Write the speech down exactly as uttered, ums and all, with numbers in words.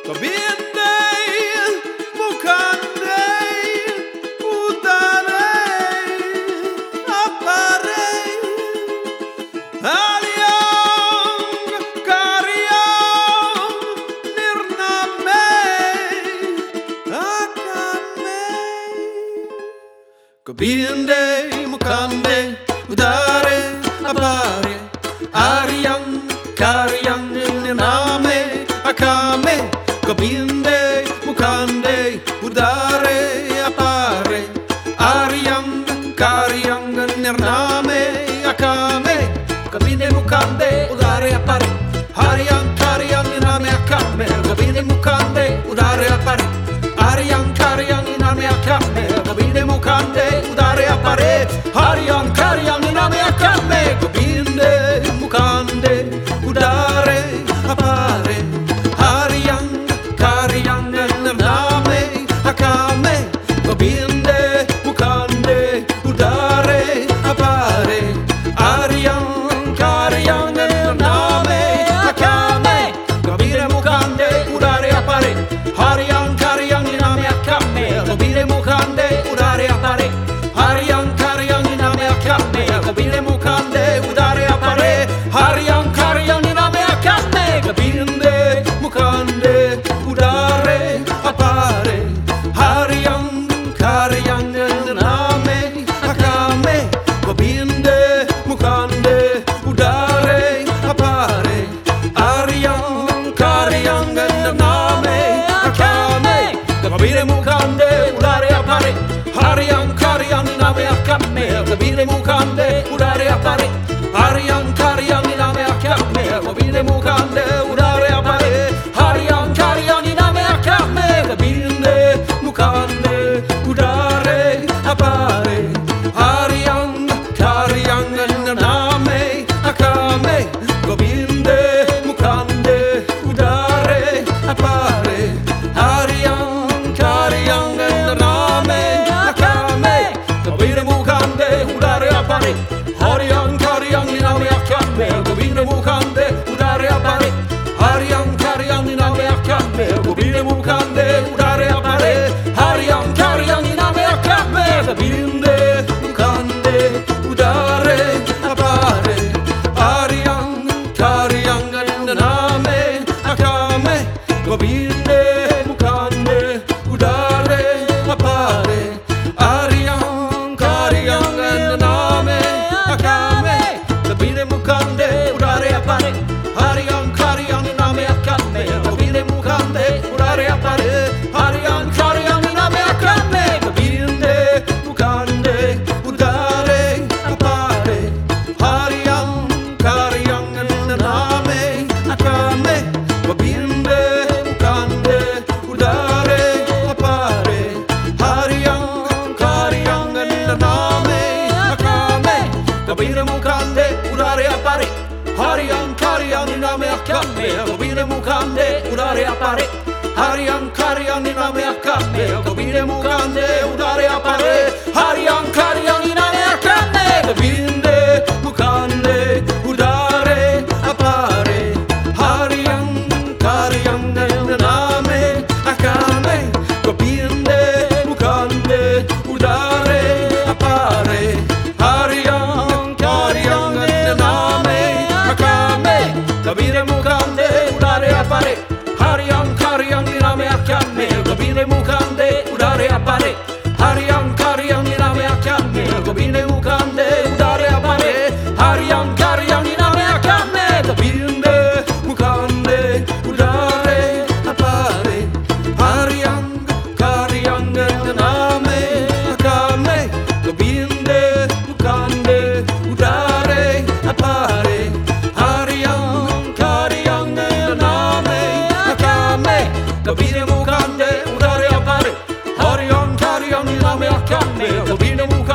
Kabinde, mukande, udare, apare, aliang, kariang, nirname, akame. Kabinde, mukande, udare, apare, aliang, kariang, nirname, akame. Kabinde, mukande, udare, apare, ariang, kariang, nirname, akame. Kabinde, mukande, udare, apare, ariang, kariang, nirname, akame. Kabinde, mukande, udare, apare, ariang, kariang, nirname, akame. Kabinde, mukande, udare, apare, ariang, kariang, nirname, akame. Kabinde, mukande, udare, apare, ariang, kariang, nirname, akame. Kabinde, mukande, udare, apare, ariang, kariang, nirname, akame. Kabinde, mukande, udare, apare, ariang, kariang, nirname, akame. Kabinde, mukande, udare, apare, ariang, kariang, nirname, akame. Kabinde, mukande, udare, apare, ariang, kariang, nirname, akame. Kabinde, mukande, udare, apare, ariang, kariang, nirname, akame. Kabinde, mukande, udare, apare, ariang, kariang, nirname, akame. Kabinde, mukande, udare, apare, ariang, kariang, nirname, akame. Kabinde, mukande, udare, apare, ariang, kariang, nirname, akame. Kabinde, mukande, udare, apare, ariang, kariang, nirname, akame. Kabinde, mukande, udare, apare, ariang, kariang, nirname, akame. Kabinde, mukande, udare, apare, ariang, kariang, nirname, akame. Kabinde, mukande, udare, apare, ariang, kariang, nirname, akame. Kabinde, mukande, udare, apare, ariang, kariang, nirname, akame. Kabinde, mukande, udare, apare, ariang, kariang, nirname, akame. Kabinde, mukande, udare, apare, ariang, kariang, nirname, akame. Kabinde, mukande, udare, apare, ariang, kariang, nirname, akame. Kabinde, mukande, udare, apare, ariang, kariang, nirname, akame. Kabinde, mukande, udare, apare, ariang, kariang, nirname, akame. Kabinde, mukande, udare, apare, ariang, kariang, nirname, akame. Kabinde, mukande, udare, apare, ariang, kariang, nirname, akame. Kabinde, mukande, udare, apare, ariang, kariang, nirname, akame. Kabinde, mukande, udare, apare, ariang, kariang, nirname, akame. Kabinde, mukande, udare, apare, ariang, kariang, nirname, akame. Kabinde, mukande, udare, apare, ariang, kariang, nirname, akame. Kabinde, mukande, udare, apare, ariang, kariang, nirname, akame. Kabinde, mukande, udare, apare, ariang, kariang, nirname, akame. Kabinde, mukande, udare, apare, ariang, kariang, nirname, akame. Kabinde, mukande, udare, apare, ariang, kariang, nirname, akame. Kabinde, mukande, udare, apare, ariang, kariang, nirname, akame. Kabinde, mukande, udare, apare, ariang, kariang, nirname, akame. Kabinde, mukande, udare, apare, ariang, kariang, nirname, akame. Kabinde,